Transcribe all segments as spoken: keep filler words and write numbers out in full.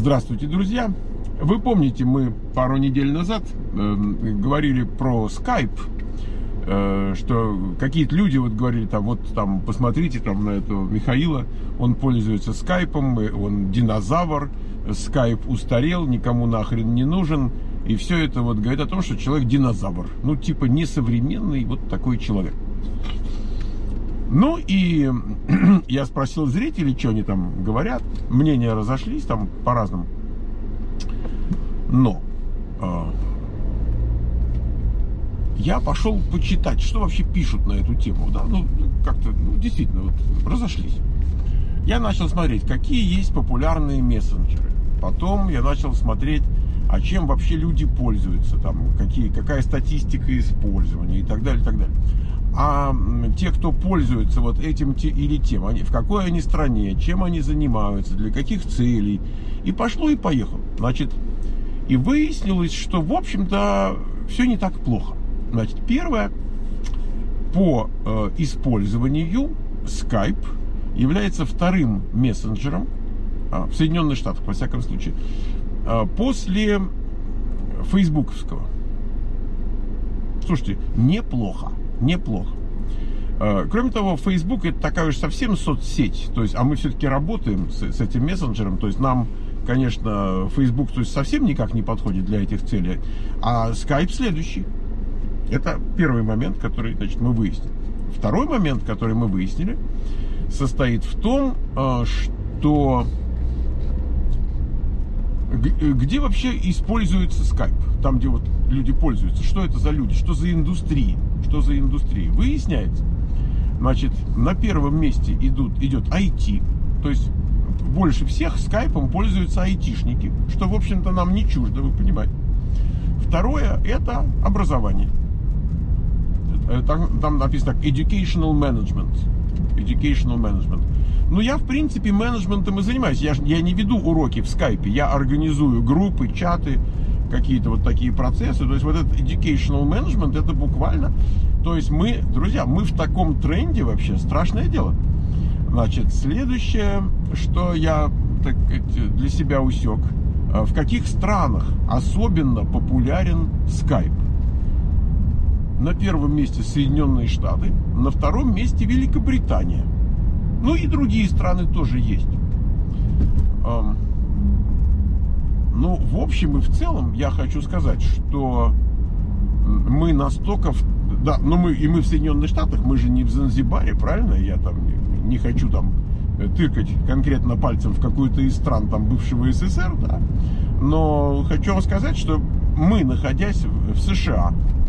Здравствуйте, друзья! Вы помните, мы пару недель назад э, говорили про Skype, э, что какие-то люди вот говорили, там, вот там, посмотрите там на этого Михаила, он пользуется скайпом, он динозавр, скайп устарел, никому нахрен не нужен, и все это вот говорит о том, что человек динозавр, ну типа несовременный вот такой человек. Ну и я спросил зрителей, что они там говорят. Мнения разошлись там по-разному. Но э, я пошел почитать, что вообще пишут на эту тему. Да? Ну, как-то, ну, действительно, вот, разошлись. Я начал смотреть, какие есть популярные мессенджеры. Потом я начал смотреть, а чем вообще люди пользуются, там, какие, какая статистика использования и так далее, и так далее. А те, кто пользуется вот этим или тем, они, в какой они стране, чем они занимаются, для каких целей. И пошло и поехало. Значит, и выяснилось, что, в общем-то, все не так плохо. Значит, первое, по э, использованию Skype является вторым мессенджером э, в Соединенных Штатах, во всяком случае, э, после фейсбуковского. Слушайте, неплохо. Неплохо. Кроме того, Facebook это такая уж совсем соцсеть. То есть, а мы все-таки работаем с, с этим мессенджером. То есть нам, конечно, Facebook то есть, совсем никак не подходит для этих целей. А Skype следующий. Это первый момент, который, значит, мы выяснили. Второй момент, который мы выяснили, состоит в том, что где вообще используется Skype? Там, где вот люди пользуются. Что это за люди? Что за индустрии? Что за индустрия? Выясняется. Значит, на первом месте идут, идет ай ти. То есть больше всех скайпом пользуются айтишники. Что, в общем-то, нам не чуждо, вы понимаете. Второе – это образование. Там, там написано так: educational management. Educational management. Ну, я, в принципе, менеджментом и занимаюсь. Я, я не веду уроки в скайпе. Я организую группы, чаты, какие-то вот такие процессы. То есть вот этот educational management, это буквально... То есть мы, друзья, мы в таком тренде вообще, страшное дело. Значит, следующее, что я так, для себя усек. В каких странах особенно популярен Skype? На первом месте Соединенные Штаты, на втором месте Великобритания. Ну и другие страны тоже есть. Ну, в общем и в целом, я хочу сказать, что мы настолько... Да, но мы, и мы в Соединенных Штатах, мы же не в Занзибаре, правильно? Я там не, не хочу там тыкать конкретно пальцем в какую-то из стран там бывшего СССР, да. Но хочу вам сказать, что мы, находясь в США,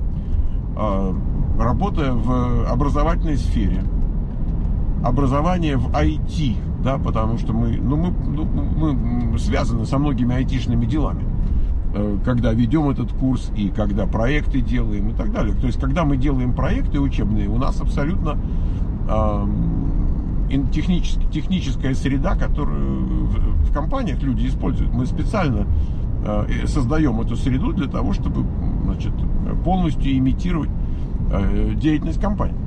работая в образовательной сфере, образование в ай ти, да, потому что мы, ну, мы, ну, мы связаны со многими айтишными делами, когда ведем этот курс и когда проекты делаем и так далее. То есть, когда мы делаем проекты учебные, у нас абсолютно э, технически, техническая среда, которую в, в компаниях люди используют. Мы специально э, создаем эту среду для того, чтобы, значит, полностью имитировать э, деятельность компании.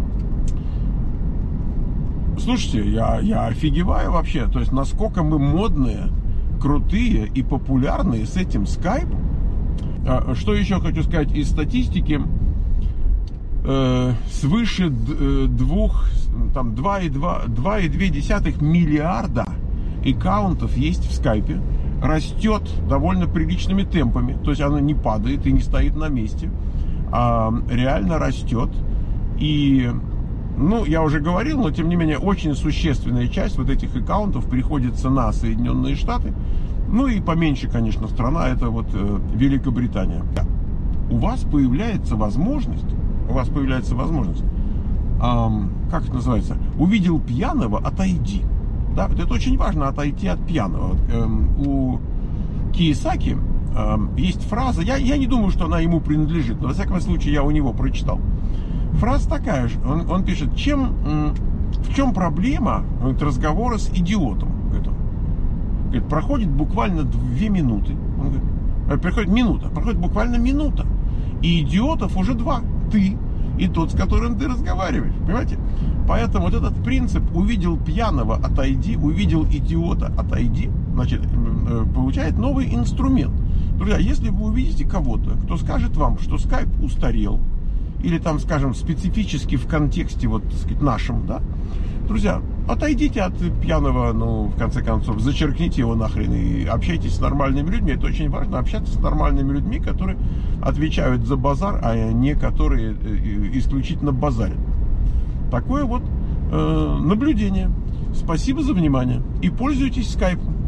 Слушайте, я, я офигеваю вообще, то есть насколько мы модные, крутые и популярные с этим скайпом. Что еще хочу сказать из статистики? Э, свыше двух, там, два и две миллиарда аккаунтов есть в скайпе. Растет довольно приличными темпами, то есть она не падает и не стоит на месте, а реально растет. И ну, я уже говорил, но тем не менее очень существенная часть вот этих аккаунтов приходится на Соединенные Штаты. Ну и поменьше, конечно, страна, это вот э, Великобритания. У вас появляется возможность, у вас появляется возможность, эм, как это называется, увидел пьяного, отойди. Да, это очень важно, отойти от пьяного. Эм, у Кийосаки эм, есть фраза, я, я не думаю, что она ему принадлежит, но во всяком случае я у него прочитал. Фраза такая же, он, он пишет, чем, в чем проблема говорит, разговора с идиотом? Говорит, говорит, проходит буквально две минуты, он говорит, приходит минута, проходит буквально минута, и идиотов уже два, ты и тот, с которым ты разговариваешь. Понимаете? Поэтому вот этот принцип «увидел пьяного, отойди», «увидел идиота, отойди», значит, получает новый инструмент. Друзья, если вы увидите кого-то, кто скажет вам, что скайп устарел, или там, скажем, специфически в контексте, вот, так сказать, нашем, да, друзья, отойдите от пьяного, ну, в конце концов, зачеркните его нахрен и общайтесь с нормальными людьми. Это очень важно, общаться с нормальными людьми, которые отвечают за базар, а не которые исключительно базарят. Такое вот э, наблюдение. Спасибо за внимание и пользуйтесь скайпом.